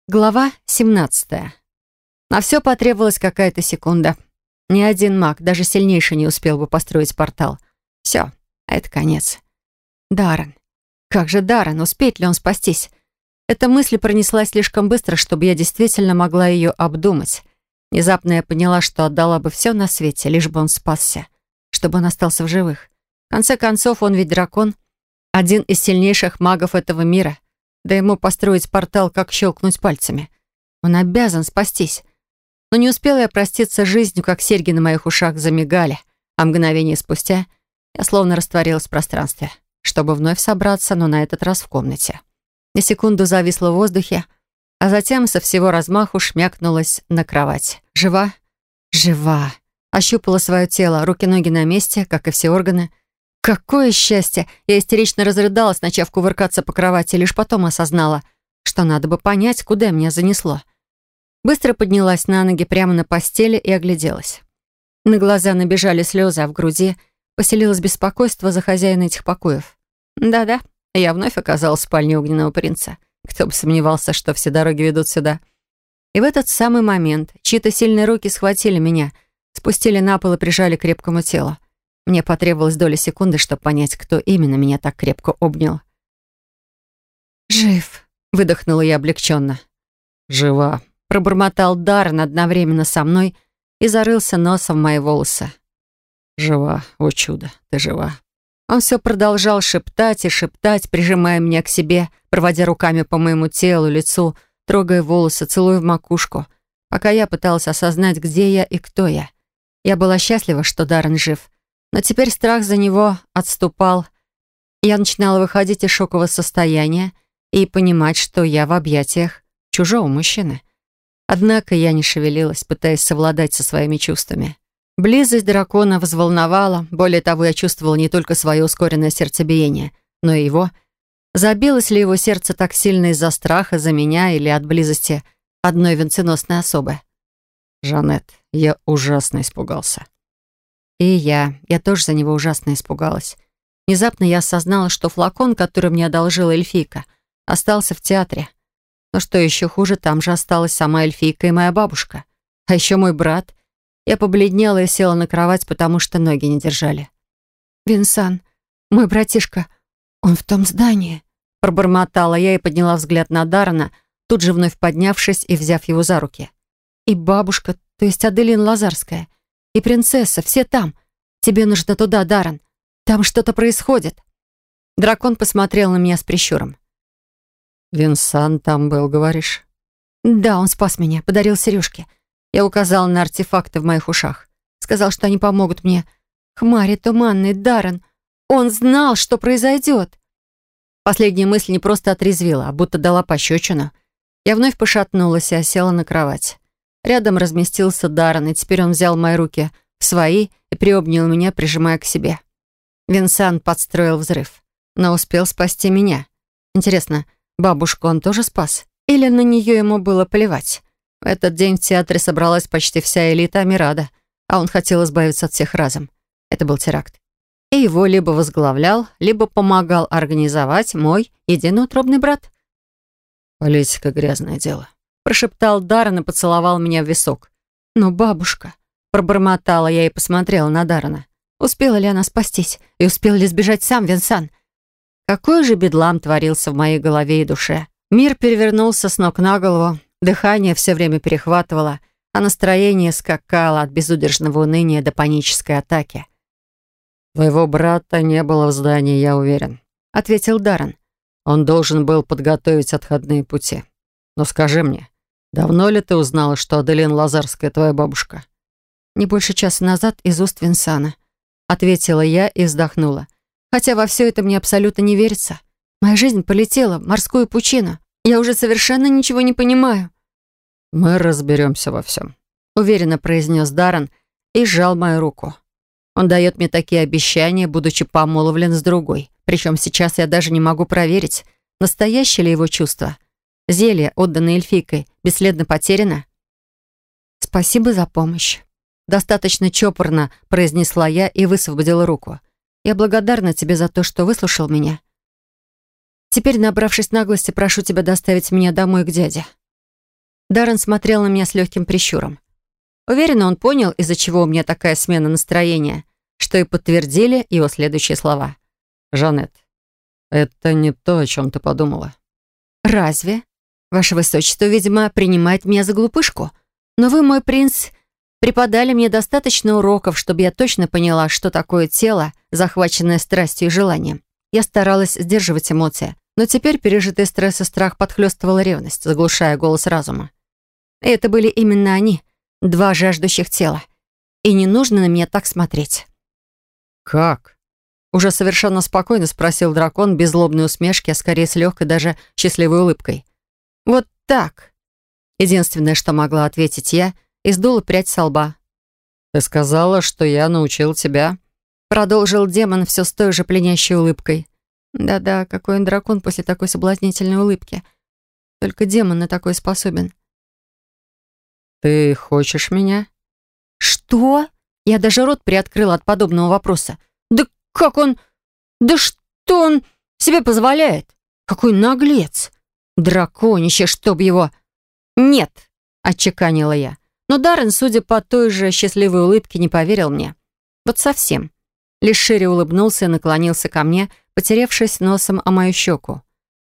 Глава 17. На все потребовалась какая-то секунда. Ни один маг, даже сильнейший, не успел бы построить портал. Все, это конец. Даррен. Как же Даррен? Успеет ли он спастись? Эта мысль пронеслась слишком быстро, чтобы я действительно могла ее обдумать. Внезапно я поняла, что отдала бы все на свете, лишь бы он спасся, чтобы он остался в живых. В конце концов, он ведь дракон, один из сильнейших магов этого мира. Да ему построить портал, как щелкнуть пальцами. Он обязан спастись. Но не успела я проститься с жизнью, как серьги на моих ушах замигали, а мгновение спустя я словно растворилась в пространстве, чтобы вновь собраться, но на этот раз в комнате. На секунду зависла в воздухе, а затем со всего размаху шмякнулась на кровать. Жива? Жива. Ощупала свое тело, руки-ноги на месте, как и все органы. Какое счастье! Я истерично разрыдалась, начав кувыркаться по кровати, лишь потом осознала, что надо бы понять, куда меня занесло. Быстро поднялась на ноги прямо на постели и огляделась. На глаза набежали слезы, а в груди поселилось беспокойство за хозяина этих покоев. Да-да, я вновь оказалась в спальне огненного принца. Кто бы сомневался, что все дороги ведут сюда. И в этот самый момент чьи-то сильные руки схватили меня, спустили на пол и прижали к крепкому телу. Мне потребовалась доля секунды, чтобы понять, кто именно меня так крепко обнял. «Жив», — выдохнула я облегченно. «Жива», — пробормотал Даррен одновременно со мной и зарылся носом в мои волосы. «Жива, о чудо, ты жива». Он все продолжал шептать и шептать, прижимая меня к себе, проводя руками по моему телу, лицу, трогая волосы, целуя в макушку, пока я пыталась осознать, где я и кто я. Я была счастлива, что Даррен жив, но теперь страх за него отступал. Я начинала выходить из шокового состояния и понимать, что я в объятиях чужого мужчины. Однако я не шевелилась, пытаясь совладать со своими чувствами. Близость дракона взволновала. Более того, я чувствовала не только свое ускоренное сердцебиение, но и его. Забилось ли его сердце так сильно из-за страха за меня или от близости одной венценосной особы? «Жанет, я ужасно испугался». И я тоже за него ужасно испугалась. Внезапно я осознала, что флакон, который мне одолжила эльфийка, остался в театре. Но что еще хуже, там же осталась сама эльфийка и моя бабушка. А еще мой брат. Я побледнела и села на кровать, потому что ноги не держали. «Винсан, мой братишка, он в том здании», — пробормотала я и подняла взгляд на Даррена, тут же вновь поднявшись и взяв его за руки. «И бабушка, то есть Аделин Лазарская, и принцесса, все там. Тебе нужно туда, Даррен. Там что-то происходит». Дракон посмотрел на меня с прищуром. «Винсан там был, говоришь?» «Да, он спас меня, подарил сережки. Я указала на артефакты в моих ушах. Сказал, что они помогут мне. Хмари туманный, Даррен. Он знал, что произойдет». Последняя мысль не просто отрезвила, а будто дала пощечину. Я вновь пошатнулась и осела на кровать. Рядом разместился Даррен, и теперь он взял мои руки в свои и приобнял меня, прижимая к себе. Винсан подстроил взрыв, но успел спасти меня. Интересно, бабушку он тоже спас? Или на нее ему было плевать? В этот день в театре собралась почти вся элита Амирада, а он хотел избавиться от всех разом. Это был теракт. И его либо возглавлял, либо помогал организовать мой единоутробный брат. «Политика — грязное дело», — прошептал Даррен и поцеловал меня в висок. «Но бабушка...» — пробормотала я и посмотрела на Даррена. Успела ли она спастись? И успел ли сбежать сам Винсан? Какой же бедлам творился в моей голове и душе. Мир перевернулся с ног на голову, дыхание все время перехватывало, а настроение скакало от безудержного уныния до панической атаки. «Твоего брата не было в здании, я уверен», — ответил Даррен. «Он должен был подготовить отходные пути. Но скажи мне, давно ли ты узнала, что Аделин Лазарская твоя бабушка?» «Не больше часа назад из уст Винсана», — ответила я и вздохнула. «Хотя во все это мне абсолютно не верится. Моя жизнь полетела в морскую пучину. Я уже совершенно ничего не понимаю». «Мы разберемся во всем», — уверенно произнес Даррен и сжал мою руку. Он дает мне такие обещания, будучи помолвлен с другой. Причем сейчас я даже не могу проверить, настоящее ли его чувство. Зелье, отданное эльфийкой, бесследно потеряно. «Спасибо за помощь», — достаточно чопорно произнесла я и высвободила руку. «Я благодарна тебе за то, что выслушал меня. Теперь, набравшись наглости, прошу тебя доставить меня домой к дяде». Даррен смотрел на меня с легким прищуром. Уверена, он понял, из-за чего у меня такая смена настроения, что и подтвердили его следующие слова. «Жанет, это не то, о чем ты подумала». «Разве? Ваше Высочество, видимо, принимает меня за глупышку. Но вы, мой принц, преподали мне достаточно уроков, чтобы я точно поняла, что такое тело, захваченное страстью и желанием. Я старалась сдерживать эмоции, но теперь пережитый стресс и страх подхлёстывала ревность, заглушая голос разума. И это были именно они, два жаждущих тела. И не нужно на меня так смотреть». «Как?» Уже совершенно спокойно спросил дракон, без злобной усмешки, а скорее с легкой, даже счастливой улыбкой. «Вот так». Единственное, что могла ответить я, и сдула прядь со лба. «Ты сказала, что я научил тебя?» Продолжил демон все с той же пленящей улыбкой. Да-да, какой он дракон после такой соблазнительной улыбки. Только демон на такой способен. «Ты хочешь меня?» «Что?» Я даже рот приоткрыла от подобного вопроса. «Да как он... Да что он себе позволяет? Какой наглец! Драконище, чтоб его...» «Нет», — отчеканила я. Но Даррен, судя по той же счастливой улыбке, не поверил мне. Вот совсем. Лишь шире улыбнулся и наклонился ко мне, потеревшись носом о мою щеку.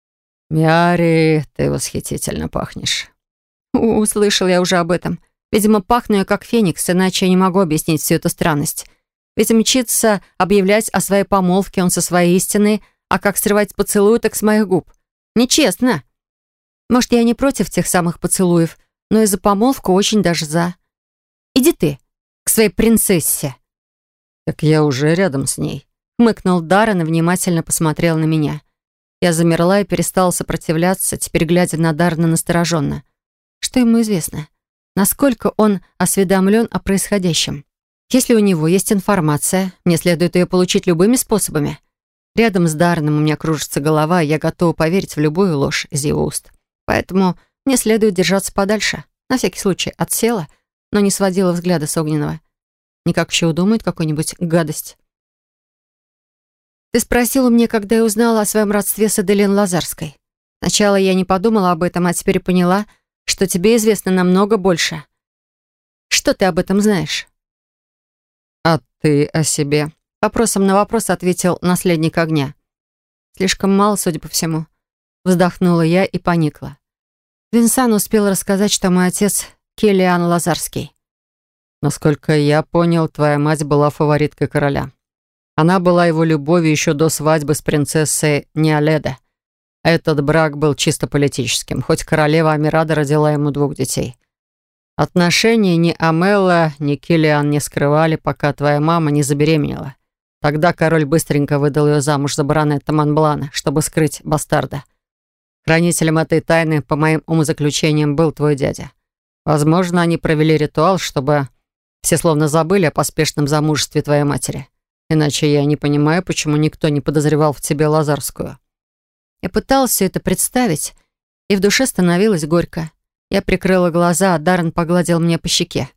«Миари, ты восхитительно пахнешь». Услышал я уже об этом. Видимо, пахну я как феникс, иначе я не могу объяснить всю эту странность. Ведь мчится объявлять о своей помолвке он со своей истиной, а как срывать поцелуй, так с моих губ. Нечестно. Может, я не против тех самых поцелуев, но и за помолвку очень даже за. Иди ты к своей принцессе. «Так я уже рядом с ней», — хмыкнул Даррен и внимательно посмотрел на меня. Я замерла и перестала сопротивляться, теперь глядя на Даррена настороженно. Что ему известно? Насколько он осведомлен о происходящем? Если у него есть информация, мне следует ее получить любыми способами. Рядом с Дарреном у меня кружится голова, и я готова поверить в любую ложь из его уст. Поэтому мне следует держаться подальше. На всякий случай отсела, но не сводила взгляда с Огненного. Никак еще удумает какую-нибудь гадость. «Ты спросил у меня, когда я узнала о своем родстве с Аделин Лазарской. Сначала я не подумала об этом, а теперь поняла, что тебе известно намного больше. Что ты об этом знаешь?» «А ты о себе?» Вопросом на вопрос ответил наследник огня. «Слишком мало, судя по всему». Вздохнула я и поникла. Винсан успел рассказать, что мой отец Киллиан Лазарский. «Насколько я понял, твоя мать была фавориткой короля. Она была его любовью еще до свадьбы с принцессой Ниаледа. Этот брак был чисто политическим, хоть королева Амирада родила ему 2 детей. Отношения ни Амелла, ни Киллиан не скрывали, пока твоя мама не забеременела. Тогда король быстренько выдал ее замуж за баронета Монблана, чтобы скрыть бастарда. Хранителем этой тайны, по моим умозаключениям, был твой дядя. Возможно, они провели ритуал, чтобы все словно забыли о поспешном замужестве твоей матери. Иначе я не понимаю, почему никто не подозревал в тебе Лазарскую». Я пыталась все это представить, и в душе становилось горько. Я прикрыла глаза, а Даррен погладил меня по щеке.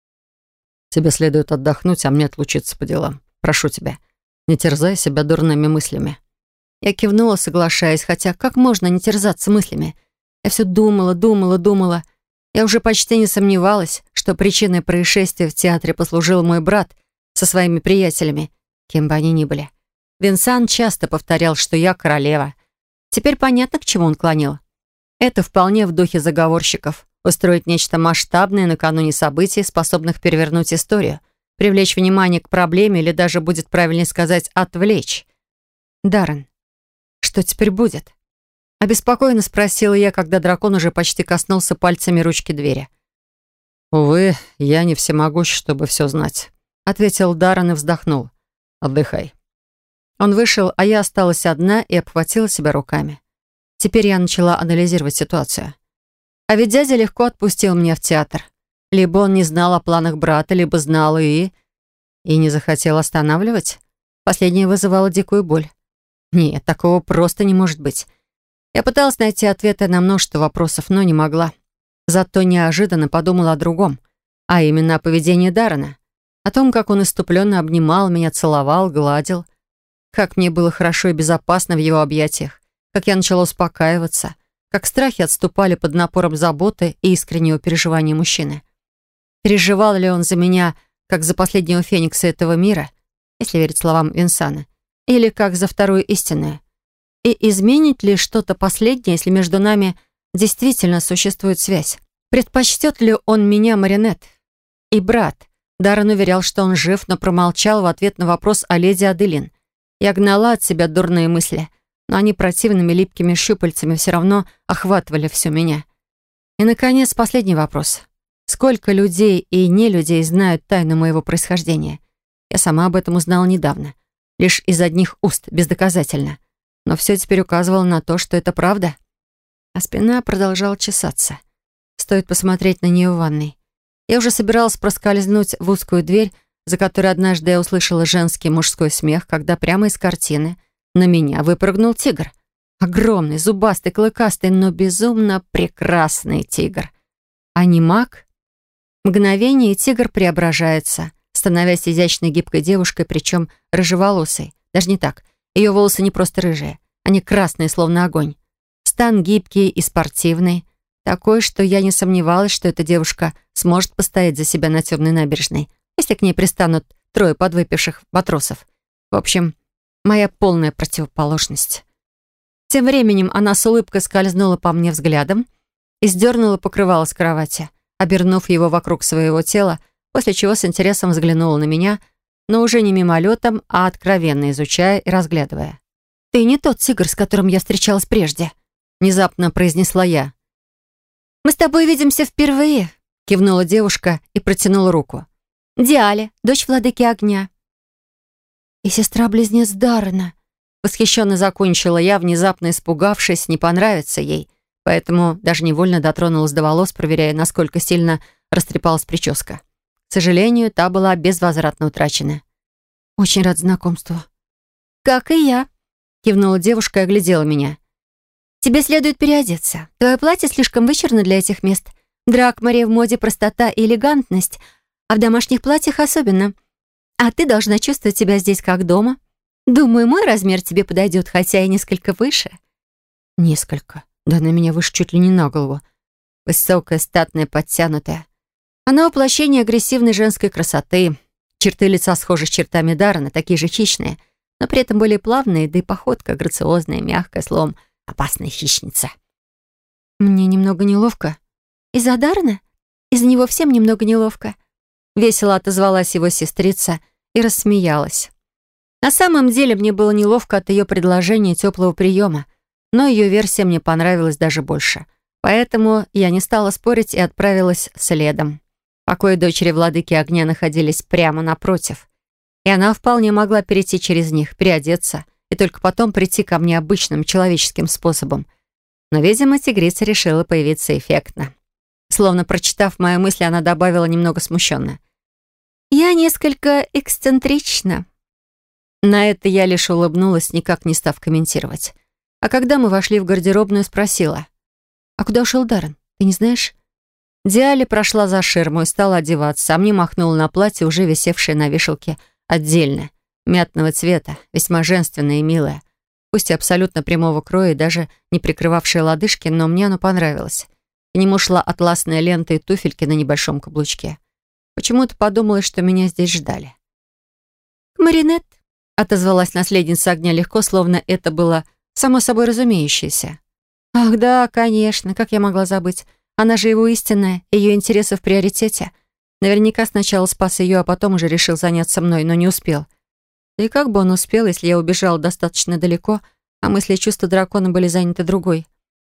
«Тебе следует отдохнуть, а мне отлучиться по делам. Прошу тебя, не терзай себя дурными мыслями». Я кивнула, соглашаясь, хотя как можно не терзаться мыслями? Я все думала. Я уже почти не сомневалась, что причиной происшествия в театре послужил мой брат со своими приятелями, кем бы они ни были. Винсан часто повторял, что я королева. Теперь понятно, к чему он клонил. Это вполне в духе заговорщиков. Устроить нечто масштабное накануне событий, способных перевернуть историю, привлечь внимание к проблеме или даже, будет правильнее сказать, отвлечь. «Даррен, что теперь будет?» Обеспокоенно спросила я, когда дракон уже почти коснулся пальцами ручки двери. «Увы, я не всемогущ, чтобы все знать», — ответил Даррен и вздохнул. «Отдыхай». Он вышел, а я осталась одна и обхватила себя руками. Теперь я начала анализировать ситуацию. А ведь дядя легко отпустил меня в театр. Либо он не знал о планах брата, либо знал и не захотел останавливать. Последнее вызывало дикую боль. Нет, такого просто не может быть. Я пыталась найти ответы на множество вопросов, но не могла. Зато неожиданно подумала о другом, а именно о поведении Даррена. О том, как он исступленно обнимал меня, целовал, гладил. Как мне было хорошо и безопасно в его объятиях. Как я начала успокаиваться. как страхи отступали под напором заботы и искреннего переживания мужчины. Переживал ли он за меня, как за последнего феникса этого мира, если верить словам Винсана, или как за вторую истинную? И изменит ли что-то последнее, если между нами действительно существует связь? Предпочтет ли он меня, Маринет? И брат. Даррен уверял, что он жив, но промолчал в ответ на вопрос о леди Аделин. Я гнала от себя дурные мысли, но они противными липкими щупальцами все равно охватывали все меня. И, наконец, последний вопрос. Сколько людей и не людей знают тайну моего происхождения? Я сама об этом узнала недавно. Лишь из одних уст, бездоказательно. Но все теперь указывало на то, что это правда. А спина продолжала чесаться. Стоит посмотреть на нее в ванной. Я уже собиралась проскользнуть в узкую дверь, за которой однажды я услышала женский мужской смех, когда прямо из картины на меня выпрыгнул тигр. Огромный, зубастый, клыкастый, но безумно прекрасный тигр. А не маг? Мгновение, и тигр преображается, становясь изящной гибкой девушкой, причем рыжеволосой. Даже не так. Ее волосы не просто рыжие. Они красные, словно огонь. Стан гибкий и спортивный. Такой, что я не сомневалась, что эта девушка сможет постоять за себя на темной набережной, если к ней пристанут трое подвыпивших матросов. В общем, моя полная противоположность. Тем временем она с улыбкой скользнула по мне взглядом и сдернула покрывало с кровати, обернув его вокруг своего тела, после чего с интересом взглянула на меня, но уже не мимолетом, а откровенно изучая и разглядывая. «Ты не тот тигр, с которым я встречалась прежде», — внезапно произнесла я. «Мы с тобой видимся впервые», — кивнула девушка и протянула руку. «Диале, дочь владыки огня». «И сестра-близнец Даррена», — восхищенно закончила я, внезапно испугавшись, не понравится ей, поэтому даже невольно дотронулась до волос, проверяя, насколько сильно растрепалась прическа. К сожалению, та была безвозвратно утрачена. «Очень рад знакомству». «Как и я», — кивнула девушка и оглядела меня. «Тебе следует переодеться. Твое платье слишком вычурно для этих мест. Дракмаре в моде простота и элегантность, а в домашних платьях особенно. А ты должна чувствовать себя здесь как дома. Думаю, мой размер тебе подойдет, хотя и несколько выше». «Несколько? Да на меня выше чуть ли не на голову. Высокая, статная, подтянутая. Она воплощение агрессивной женской красоты. Черты лица схожи с чертами Даррена, такие же хищные, но при этом более плавные, да и походка грациозная, мягкая, словом, опасная хищница». «Мне немного неловко». «Из-за Даррена? Из-за него всем немного неловко». Весело отозвалась его сестрица и рассмеялась. На самом деле мне было неловко от ее предложения теплого приема, но ее версия мне понравилась даже больше. Поэтому я не стала спорить и отправилась следом. Покои дочери владыки огня находились прямо напротив, и она вполне могла перейти через них, переодеться и только потом прийти ко мне обычным человеческим способом. Но, видимо, тигрица решила появиться эффектно. Словно прочитав мои мысли, она добавила немного смущенно: «Я несколько эксцентрична». На это я лишь улыбнулась, никак не став комментировать. А когда мы вошли в гардеробную, спросила: «А куда ушел Даррен? Ты не знаешь?» Диали прошла за ширму и стала одеваться, а мне махнула на платье, уже висевшее на вешалке отдельно, мятного цвета, весьма женственное и милое. Пусть и абсолютно прямого кроя, и даже не прикрывавшее лодыжки, но мне оно понравилось. К нему шла атласная лента и туфельки на небольшом каблучке. Почему-то подумалось, что меня здесь ждали. «Маринет», — отозвалась наследница огня легко, словно это было само собой разумеющееся. «Ах да, конечно, как я могла забыть? Она же его истинная, ее интересы в приоритете. Наверняка сначала спас ее, а потом уже решил заняться мной, но не успел. Да и как бы он успел, если я убежала достаточно далеко, а мысли и чувства дракона были заняты другой?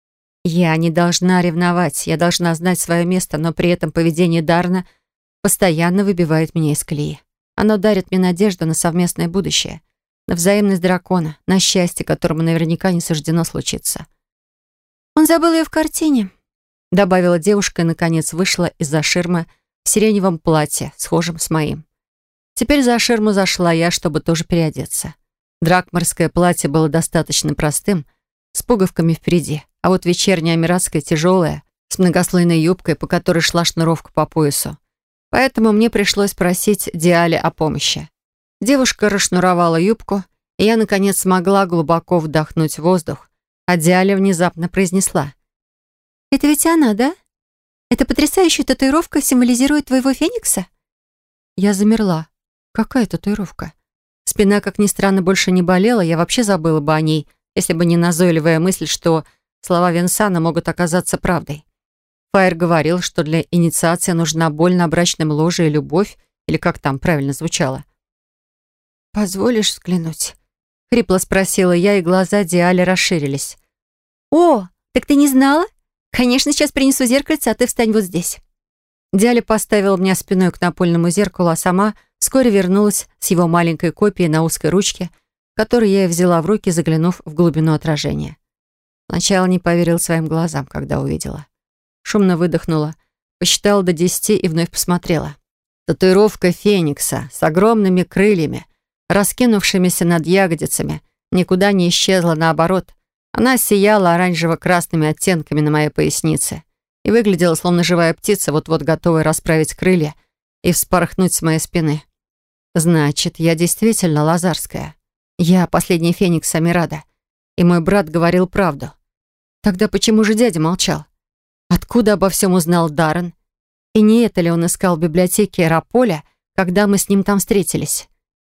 Я не должна ревновать, я должна знать свое место, но при этом поведение Даррена постоянно выбивает меня из колеи. Оно дарит мне надежду на совместное будущее, на взаимность дракона, на счастье, которому наверняка не суждено случиться. «Он забыл ее в картине», — добавила девушка и, наконец, вышла из-за ширмы в сиреневом платье, схожем с моим. Теперь за ширму зашла я, чтобы тоже переодеться. Дракмарское платье было достаточно простым, с пуговками впереди, а вот вечернее амиратское тяжелое, с многослойной юбкой, по которой шла шнуровка по поясу. Поэтому мне пришлось просить Диали о помощи. Девушка расшнуровала юбку, и я, наконец, смогла глубоко вдохнуть воздух, а Диали внезапно произнесла: Это ведь она, да? Эта потрясающая татуировка символизирует твоего феникса? Я замерла. Какая татуировка? Спина, как ни странно, больше не болела, я вообще забыла бы о ней, если бы не назойливая мысль, что слова Винсана могут оказаться правдой. Фаер говорил, что для инициации нужна боль на брачном ложе и любовь, или как там правильно звучало. «Позволишь взглянуть?» — хрипло спросила я, и глаза Диали расширились. «О, так ты не знала? Конечно, сейчас принесу зеркальце, а ты встань вот здесь». Диали поставила меня спиной к напольному зеркалу, а сама вскоре вернулась с его маленькой копией на узкой ручке, которую я и взяла в руки, заглянув в глубину отражения. Сначала не поверил своим глазам, когда увидела. Шумно выдохнула, посчитала до 10 и вновь посмотрела. Татуировка феникса с огромными крыльями, раскинувшимися над ягодицами, никуда не исчезла, наоборот. Она сияла оранжево-красными оттенками на моей пояснице и выглядела, словно живая птица, вот-вот готовая расправить крылья и вспорхнуть с моей спины. Значит, я действительно лазарская. Я последний феникс Амирада. И мой брат говорил правду. Тогда почему же дядя молчал? Откуда обо всем узнал Даррен? И не это ли он искал в библиотеке Раполя, когда мы с ним там встретились?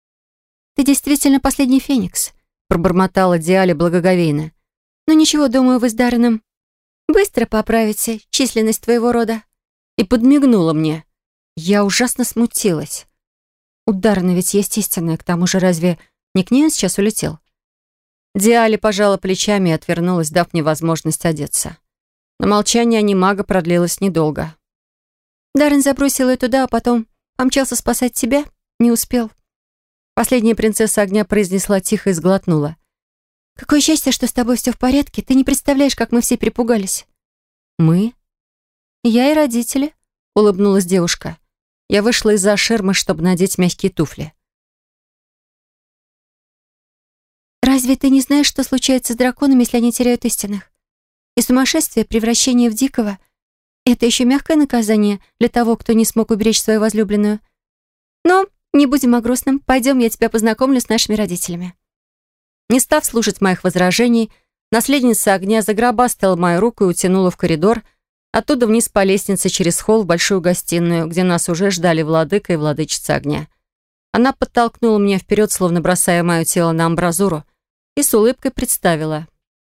«Ты действительно последний феникс», — пробормотала Диали благоговейно. «Но ничего, думаю, вы с Дарреном быстро поправите численность твоего рода». И подмигнула мне. Я ужасно смутилась. У Даррена ведь есть истинная, к тому же разве не к ней он сейчас улетел? Диали пожала плечами и отвернулась, дав мне возможность одеться. Но молчание анимага продлилось недолго. «Даррен забросил ее туда, а потом помчался спасать тебя? Не успел». Последняя принцесса огня произнесла тихо и сглотнула. «Какое счастье, что с тобой все в порядке. Ты не представляешь, как мы все перепугались». «Мы?» «Я и родители», — улыбнулась девушка. Я вышла из-за ширмы, чтобы надеть мягкие туфли. «Разве ты не знаешь, что случается с драконами, если они теряют истинных? И сумасшествие, превращение в дикого — это еще мягкое наказание для того, кто не смог уберечь свою возлюбленную. Но не будем о грустном. Пойдем, я тебя познакомлю с нашими родителями». Не став слушать моих возражений, наследница огня загробастала мою руку и утянула в коридор, оттуда вниз по лестнице через холл в большую гостиную, где нас уже ждали владыка и владычица огня. Она подтолкнула меня вперед, словно бросая мое тело на амбразуру, и с улыбкой представила.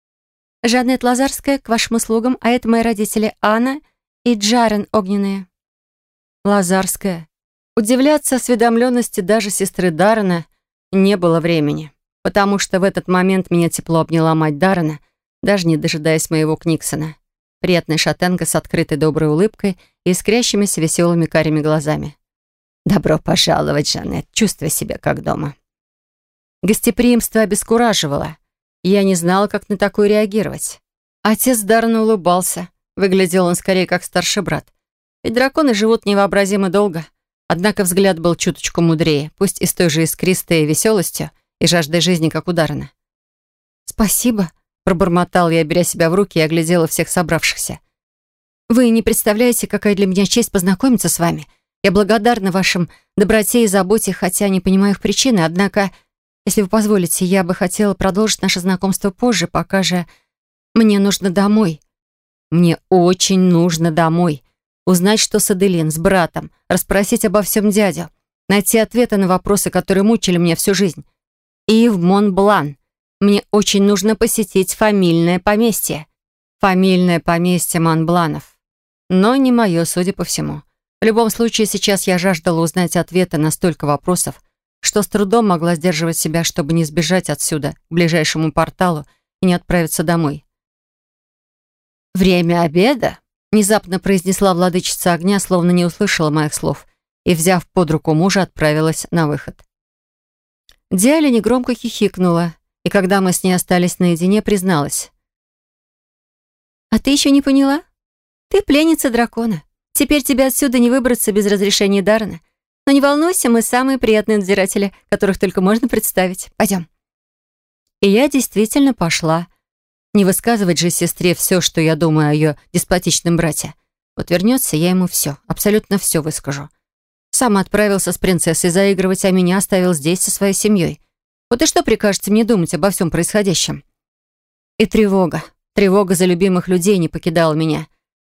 «Жанет Лазарская, к вашим услугам, а это мои родители Анна и Джарен Огненные». Лазарская. Удивляться осведомленности даже сестры Даррена не было времени, потому что в этот момент меня тепло обняла мать Даррена, даже не дожидаясь моего Книксона. Приятная шатенка с открытой доброй улыбкой и искрящимися веселыми карими глазами. «Добро пожаловать, Жанет. Чувствуй себя как дома». Гостеприимство обескураживало. Я не знала, как на такое реагировать. Отец Даррена улыбался. Выглядел он скорее как старший брат. Ведь драконы живут невообразимо долго. Однако взгляд был чуточку мудрее, пусть и с той же искристой веселостью и жаждой жизни, как у Даррена. «Спасибо», — пробормотал я, беря себя в руки, и оглядела всех собравшихся. «Вы не представляете, какая для меня честь познакомиться с вами. Я благодарна вашим доброте и заботе, хотя не понимаю их причины, однако, если вы позволите, я бы хотела продолжить наше знакомство позже, пока же мне нужно домой. Мне очень нужно домой. Узнать, что с Аделин, с братом, расспросить обо всем дядю, найти ответы на вопросы, которые мучили меня всю жизнь. И в Монблан. Мне очень нужно посетить фамильное поместье. Фамильное поместье Монбланов. Но не мое, судя по всему. В любом случае, сейчас я жаждала узнать ответы на столько вопросов, что с трудом могла сдерживать себя, чтобы не сбежать отсюда, к ближайшему порталу, и не отправиться домой. «Время обеда?» — внезапно произнесла владычица огня, словно не услышала моих слов, и, взяв под руку мужа, отправилась на выход. Диаля негромко хихикнула, и когда мы с ней остались наедине, призналась. «А ты еще не поняла? Ты пленница дракона. Теперь тебе отсюда не выбраться без разрешения Даррена. Но не волнуйся, мы самые приятные надзиратели, которых только можно представить. Пойдем». И я действительно пошла. Не высказывать же сестре все, что я думаю о ее деспотичном брате. Вот вернется, я ему все, абсолютно все выскажу. Сам отправился с принцессой заигрывать, а меня оставил здесь со своей семьей. Вот и что прикажете мне думать обо всем происходящем? И тревога за любимых людей не покидала меня.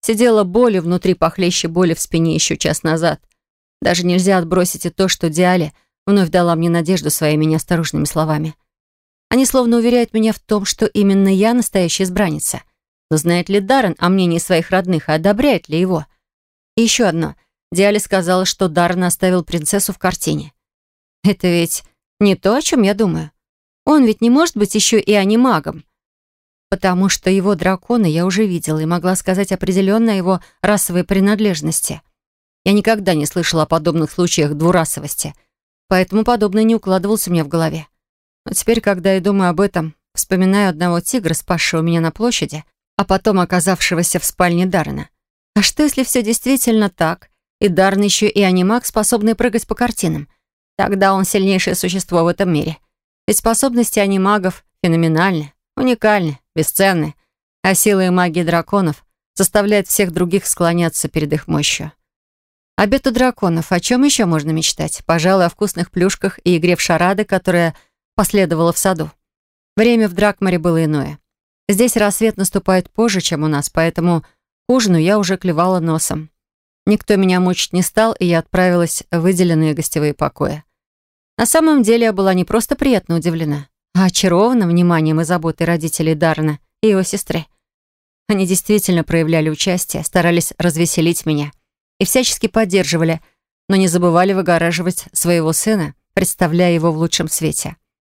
Сидела боль, и внутри похлеще боли в спине еще час назад. Даже нельзя отбросить и то, что Диале вновь дала мне надежду своими неосторожными словами. Они словно уверяют меня в том, что именно я настоящая избранница. Но знает ли Даррен о мнении своих родных и одобряет ли его? И еще одно. Диале сказала, что Даррен оставил принцессу в картине. Это ведь не то, о чем я думаю. Он ведь не может быть еще и анимагом. Потому что его дракона я уже видела и могла сказать определенно о его расовой принадлежности. Я никогда не слышала о подобных случаях двурасовости, поэтому подобное не укладывалось у меня в голове. Но теперь, когда я думаю об этом, вспоминаю одного тигра, спасшего меня на площади, а потом оказавшегося в спальне Даррена. А что, если все действительно так, и Даррен еще и анимаг, способный прыгать по картинам? Тогда он сильнейшее существо в этом мире. Ведь способности анимагов феноменальны, уникальны, бесценны, а сила и магия драконов заставляет всех других склоняться перед их мощью. Обед у драконов. О чем еще можно мечтать? Пожалуй, о вкусных плюшках и игре в шарады, которая последовала в саду. Время в Дракмаре было иное. Здесь рассвет наступает позже, чем у нас, поэтому к ужину я уже клевала носом. Никто меня мучить не стал, и я отправилась в выделенные гостевые покои. На самом деле я была не просто приятно удивлена, а очарована вниманием и заботой родителей Даррена и его сестры. Они действительно проявляли участие, старались развеселить меня и всячески поддерживали, но не забывали выгораживать своего сына, представляя его в лучшем свете.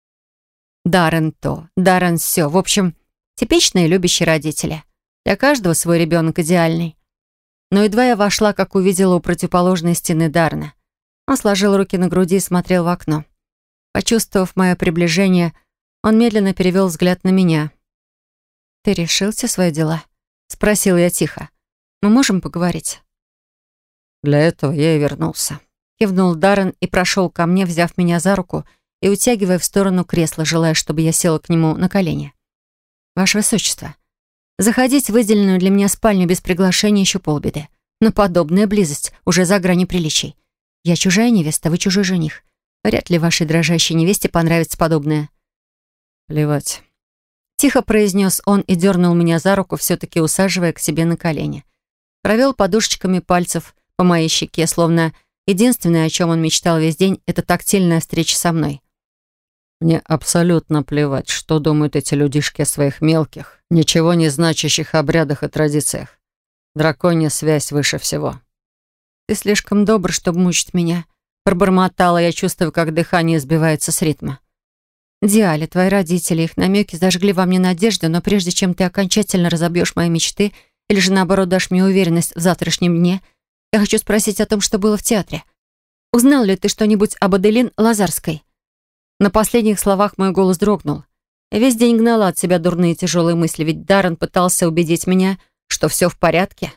Даррен то, Даррен сё. В общем, типичные любящие родители. Для каждого свой ребенок идеальный. Но едва я вошла, как увидела у противоположной стены Даррена. Он сложил руки на груди и смотрел в окно. Почувствовав мое приближение, он медленно перевел взгляд на меня. «Ты решил все свои дела?» — спросил я тихо. «Мы можем поговорить?» «Для этого я и вернулся», — кивнул Даррен и прошел ко мне, взяв меня за руку и утягивая в сторону кресла, желая, чтобы я села к нему на колени. «Ваше Высочество, заходить в выделенную для меня спальню без приглашения еще полбеды. Но подобная близость уже за гранью приличий. Я чужая невеста, вы чужой жених. Вряд ли вашей дрожащей невесте понравится подобное». «Плевать», — тихо произнес он и дернул меня за руку, все-таки усаживая к себе на колени. Провел подушечками пальцев по моей щеке, словно единственное, о чем он мечтал весь день, это тактильная встреча со мной. «Мне абсолютно плевать, что думают эти людишки о своих мелких, ничего не значащих обрядах и традициях. Драконья связь выше всего». «Ты слишком добр, чтобы мучить меня», — пробормотала я, чувствую, как дыхание сбивается с ритма. «Диале, твои родители, их намеки зажгли во мне надежду, но прежде чем ты окончательно разобьешь мои мечты или же, наоборот, дашь мне уверенность в завтрашнем дне, я хочу спросить о том, что было в театре. Узнал ли ты что-нибудь об Аделин Лазарской?» На последних словах мой голос дрогнул. Я весь день гнала от себя дурные тяжелые мысли, ведь Даррен пытался убедить меня, что все в порядке.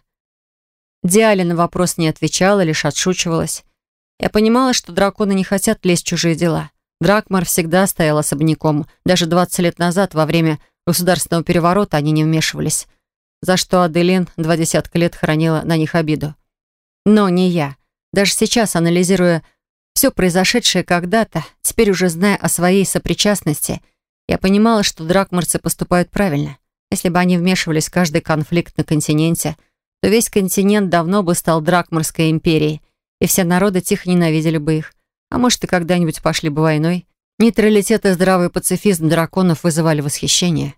Диале на вопрос не отвечала, лишь отшучивалась. Я понимала, что драконы не хотят лезть в чужие дела. Дракмар всегда стоял особняком. Даже 20 лет назад, во время государственного переворота, они не вмешивались, за что Аделин 20 лет хранила на них обиду. Но не я. Даже сейчас, анализируя все произошедшее когда-то, теперь уже зная о своей сопричастности, я понимала, что дракмарцы поступают правильно. Если бы они вмешивались в каждый конфликт на континенте, то весь континент давно бы стал Дракмарской империей, и все народы тихо ненавидели бы их. А может, и когда-нибудь пошли бы войной. Нейтралитет и здравый пацифизм драконов вызывали восхищение.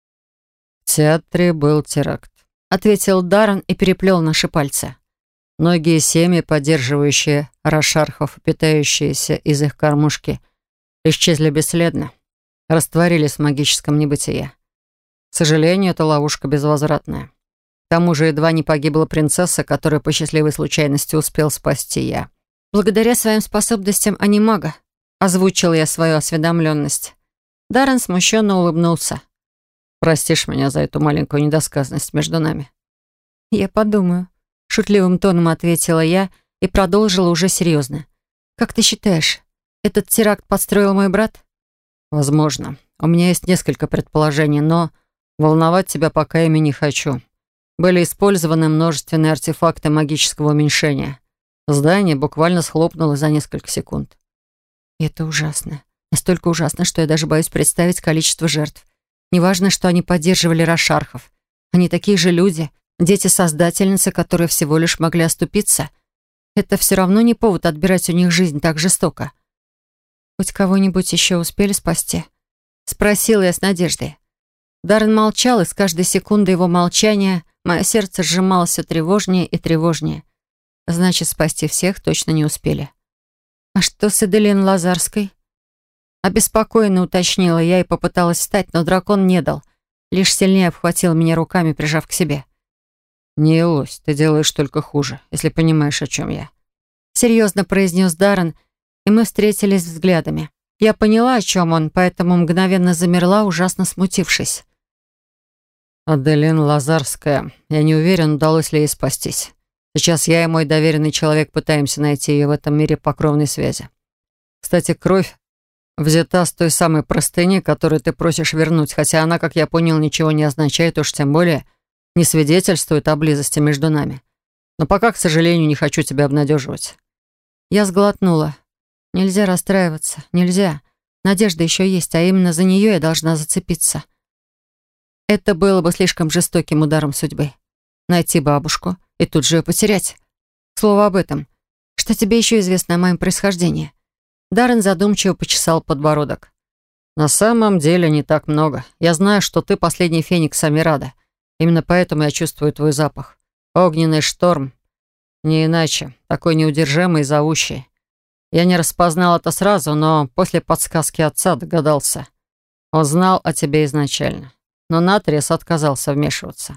«В театре был теракт», — ответил Даррен и переплел наши пальцы. «Многие семьи, поддерживающие рошархов, питающиеся из их кормушки, исчезли бесследно, растворились в магическом небытие. К сожалению, это ловушка безвозвратная. К тому же едва не погибла принцесса, которую по счастливой случайности успел спасти я». «Благодаря своим способностям анимага», — озвучил я свою осведомленность. Даррен смущенно улыбнулся. «Простишь меня за эту маленькую недосказанность между нами?» «Я подумаю», — шутливым тоном ответила я и продолжила уже серьезно. «Как ты считаешь, этот теракт подстроил мой брат?» «Возможно. У меня есть несколько предположений, но волновать тебя пока ими не хочу. Были использованы множественные артефакты магического уменьшения. Здание буквально схлопнуло за несколько секунд». «Это ужасно. Настолько ужасно, что я даже боюсь представить количество жертв. Неважно, что они поддерживали рошархов. Они такие же люди, Дети создательницы, которые всего лишь могли оступиться. Это все равно не повод отбирать у них жизнь так жестоко. «Хоть кого-нибудь еще успели спасти?» Спросила я с надеждой. Даррен молчал, и с каждой секундой его молчания мое сердце сжималось все тревожнее и тревожнее. Значит, спасти всех точно не успели. «А что с Эделин Лазарской?» Обеспокоенно уточнила я и попыталась встать, но дракон не дал. Лишь сильнее обхватил меня руками, прижав к себе. «Не лось, ты делаешь только хуже, если понимаешь, о чем я». Серьезно произнес Даррен, и мы встретились взглядами. Я поняла, о чем он, поэтому мгновенно замерла, ужасно смутившись. Аделин Лазарская. Я не уверен, удалось ли ей спастись. Сейчас я и мой доверенный человек пытаемся найти ее в этом мире по кровной связи. Кстати, кровь взята с той самой простыни, которую ты просишь вернуть, хотя она, как я понял, ничего не означает, уж тем более не свидетельствует о близости между нами. Но пока, к сожалению, не хочу тебя обнадеживать». Я сглотнула. Нельзя расстраиваться, нельзя. Надежда еще есть, а именно за нее я должна зацепиться. Это было бы слишком жестоким ударом судьбы. Найти бабушку и тут же ее потерять. Слово об этом. Что тебе еще известно о моем происхождении? Даррен задумчиво почесал подбородок. «На самом деле не так много. Я знаю, что ты последний феникс Амирада. Именно поэтому я чувствую твой запах. Огненный шторм. Не иначе. Такой неудержимый и зовущий. Я не распознал это сразу, но после подсказки отца догадался. Он знал о тебе изначально, но наотрез отказался вмешиваться.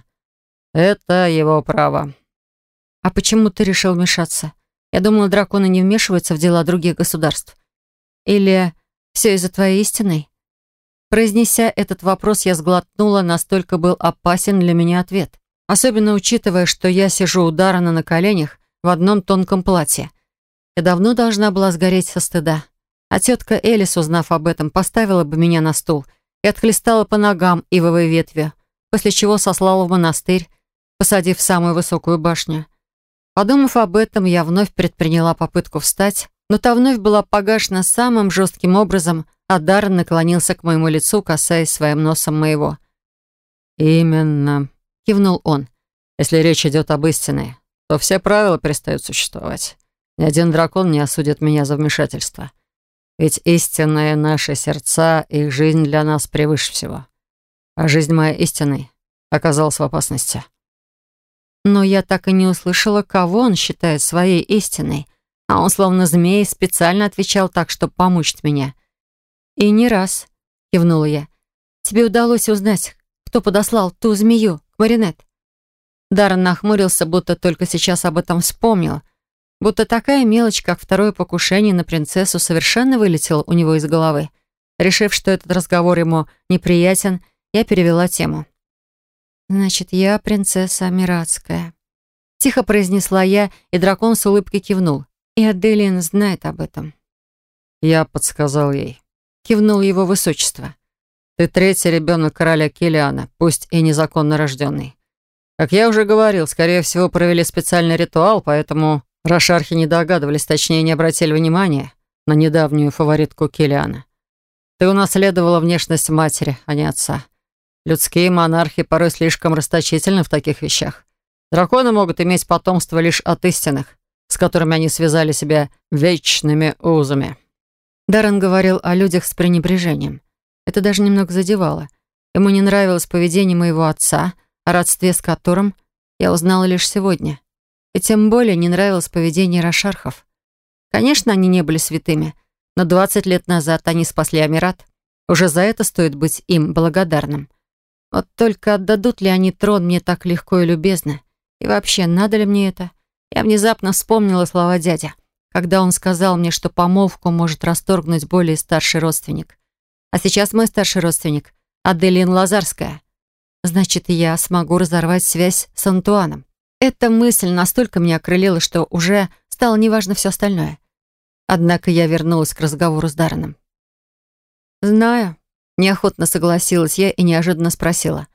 Это его право». А почему ты решил вмешаться? Я думала, драконы не вмешиваются в дела других государств. Или все из-за твоей истины? Произнеся этот вопрос, я сглотнула, настолько был опасен для меня ответ. Особенно учитывая, что я сижу у Даррена на коленях в одном тонком платье. Я давно должна была сгореть со стыда. А тетка Элис, узнав об этом, поставила бы меня на стул и отхлестала по ногам ивовой ветвью, после чего сослала в монастырь, посадив в самую высокую башню. Подумав об этом, я вновь предприняла попытку встать, но та вновь была погашена самым жестким образом, а Даррен наклонился к моему лицу, касаясь своим носом моего. «Именно», — кивнул он. «Если речь идет об истине, то все правила перестают существовать. Ни один дракон не осудит меня за вмешательство. Ведь истинные наши сердца, их жизнь для нас превыше всего. А жизнь моя истинной оказалась в опасности». Но я так и не услышала, кого он считает своей истиной, а он, словно змей, специально отвечал так, чтобы помучить меня. «И не раз», — кивнула я. «Тебе удалось узнать, кто подослал ту змею к Маринет?» Даррен нахмурился, будто только сейчас об этом вспомнил, будто такая мелочь, как второе покушение на принцессу, совершенно вылетела у него из головы. Решив, что этот разговор ему неприятен, я перевела тему. «Значит, я принцесса Амиратская», — тихо произнесла я, и дракон с улыбкой кивнул. «И Аделин знает об этом». «Я подсказал ей», — кивнул его высочество. «Ты третий ребенок короля Килиана, пусть и незаконно рожденный. Как я уже говорил, скорее всего, провели специальный ритуал, поэтому рошархи не догадывались, точнее, не обратили внимания на недавнюю фаворитку Килиана. Ты унаследовала внешность матери, а не отца. Людские монархи порой слишком расточительны в таких вещах. Драконы могут иметь потомство лишь от истинных, с которыми они связали себя вечными узами». Даррен говорил о людях с пренебрежением. Это даже немного задевало. Ему не нравилось поведение моего отца, о родстве с которым я узнала лишь сегодня. И тем более не нравилось поведение рошархов. Конечно, они не были святыми, но 20 лет назад они спасли Амират. Уже за это стоит быть им благодарным. Вот только отдадут ли они трон мне так легко и любезно? И вообще, надо ли мне это? Я внезапно вспомнила слова дяди, когда он сказал мне, что помолвку может расторгнуть более старший родственник. А сейчас мой старший родственник — Аделин Лазарская. Значит, я смогу разорвать связь с Антуаном. Эта мысль настолько меня окрылила, что уже стало неважно все остальное. Однако я вернулась к разговору с Дарреном. «Знаю», — неохотно согласилась я и неожиданно спросила.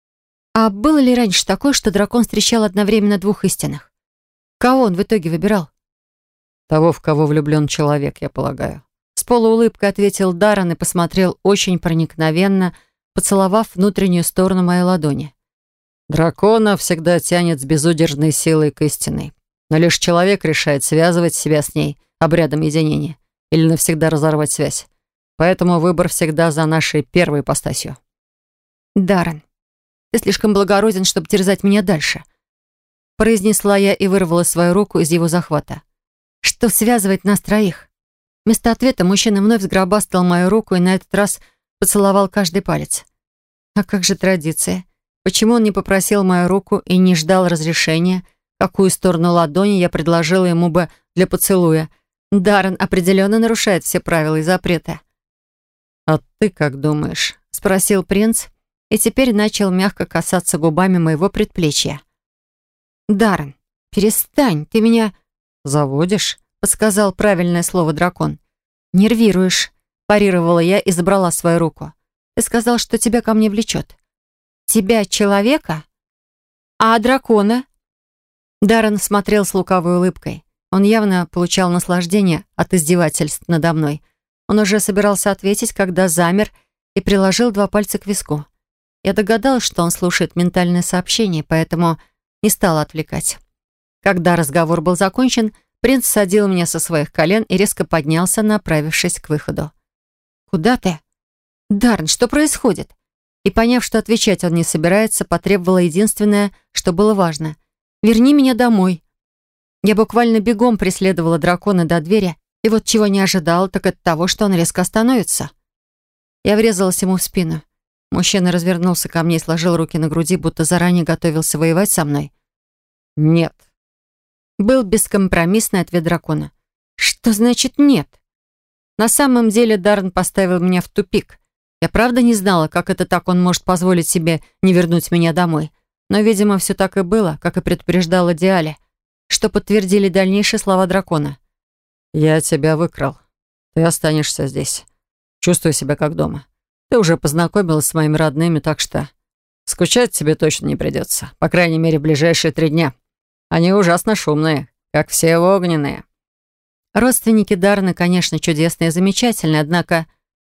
«А было ли раньше такое, что дракон встречал одновременно двух истинных? Кого он в итоге выбирал?» «Того, в кого влюблен человек, я полагаю». С полуулыбкой ответил Даррен и посмотрел очень проникновенно, поцеловав внутреннюю сторону моей ладони. Дракона всегда тянет с безудержной силой к истине. Но лишь человек решает, связывать себя с ней обрядом единения или навсегда разорвать связь. Поэтому выбор всегда за нашей первой ипостасью. Даррен, ты слишком благороден, чтобы терзать меня дальше. Произнесла я и вырвала свою руку из его захвата. Что связывает нас троих? Вместо ответа мужчина вновь сгробастал мою руку и на этот раз поцеловал каждый палец. А как же традиция? Почему он не попросил мою руку и не ждал разрешения, какую сторону ладони я предложила ему бы для поцелуя? Даррен определенно нарушает все правила и запреты. «А ты как думаешь?» — спросил принц, и теперь начал мягко касаться губами моего предплечья. «Даррен, перестань, ты меня...» «Заводишь?» — подсказал правильное слово дракон. «Нервируешь», — парировала я и забрала свою руку. «Ты сказал, что тебя ко мне влечет. Тебя, человека? А дракона?» Даррен смотрел с лукавой улыбкой. Он явно получал наслаждение от издевательств надо мной. Он уже собирался ответить, когда замер и приложил 2 пальца к виску. Я догадалась, что он слушает ментальное сообщение, поэтому не стала отвлекать. Когда разговор был закончен, принц садил меня со своих колен и резко поднялся, направившись к выходу. «Куда ты?» «Даррен, что происходит?» И, поняв, что отвечать он не собирается, потребовала единственное, что было важно. «Верни меня домой». Я буквально бегом преследовала дракона до двери, и вот чего не ожидала, так это того, что он резко остановится. Я врезалась ему в спину. Мужчина развернулся ко мне и сложил руки на груди, будто заранее готовился воевать со мной. «Нет». Был бескомпромиссный ответ дракона. «Что значит нет?» На самом деле Даррен поставил меня в тупик. Я правда не знала, как это так он может позволить себе не вернуть меня домой. Но, видимо, все так и было, как и предупреждала Диале, что подтвердили дальнейшие слова дракона. «Я тебя выкрал. Ты останешься здесь. Чувствуй себя как дома. Ты уже познакомилась с моими родными, так что скучать тебе точно не придется. По крайней мере, в ближайшие 3 дня. Они ужасно шумные, как все огненные». Родственники Даррена, конечно, чудесные и замечательные, однако...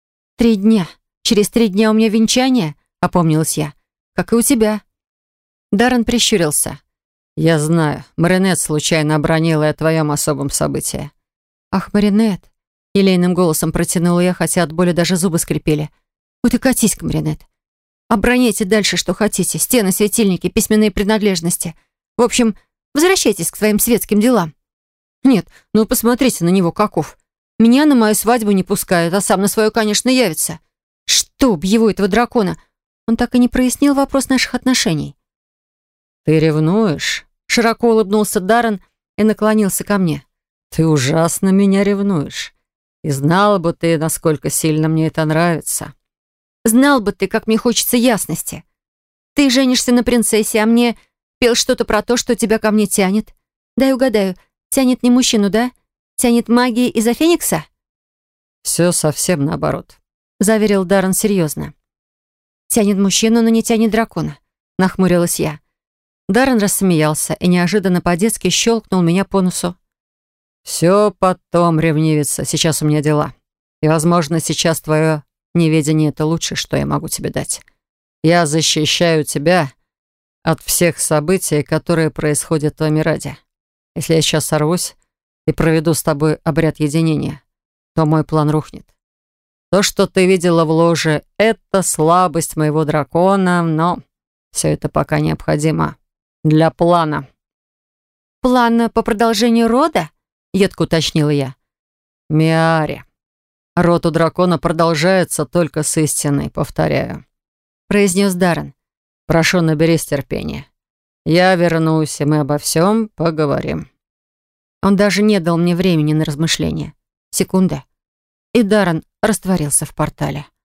3 дня. Через 3 дня у меня венчание, опомнилась я. Как и у тебя. Даррен прищурился. «Я знаю, Маринет случайно обронила о твоем особом событии». «Ах, Маринет!» — елейным голосом протянула я, хотя от боли даже зубы скрипели. «Вот и катись-ка, Маринет. Оброняйте дальше, что хотите. Стены, светильники, письменные принадлежности. В общем, возвращайтесь к своим светским делам. Нет, ну посмотрите на него, каков. Меня на мою свадьбу не пускают, а сам на свою, конечно, явится. Чтоб его, этого дракона!» Он так и не прояснил вопрос наших отношений. «Ты ревнуешь?» Широко улыбнулся Даррен и наклонился ко мне. «Ты ужасно меня ревнуешь. И знала бы ты, насколько сильно мне это нравится». «Знал бы ты, как мне хочется ясности. Ты женишься на принцессе, а мне пел что-то про то, что тебя ко мне тянет. Дай угадаю, тянет не мужчину, да? Тянет магией из-за Феникса?» «Все совсем наоборот», — заверил Даррен серьезно. «Тянет мужчину, но не тянет дракона», — нахмурилась я. Даррен рассмеялся и неожиданно по-детски щелкнул меня по носу. «Все потом, ревнивица. Сейчас у меня дела. И, возможно, сейчас твое неведение — это лучшее, что я могу тебе дать. Я защищаю тебя от всех событий, которые происходят в Амираде. Если я сейчас сорвусь и проведу с тобой обряд единения, то мой план рухнет. То, что ты видела в ложе, — это слабость моего дракона, но все это пока необходимо для плана». «Плана по продолжению рода?» — едко уточнила я. «Миаре, род у дракона продолжается только с истиной, повторяю», — произнес Даррен. «Прошу, наберись терпения. Я вернусь, и мы обо всем поговорим». Он даже не дал мне времени на размышления. Секунда. И Даррен растворился в портале.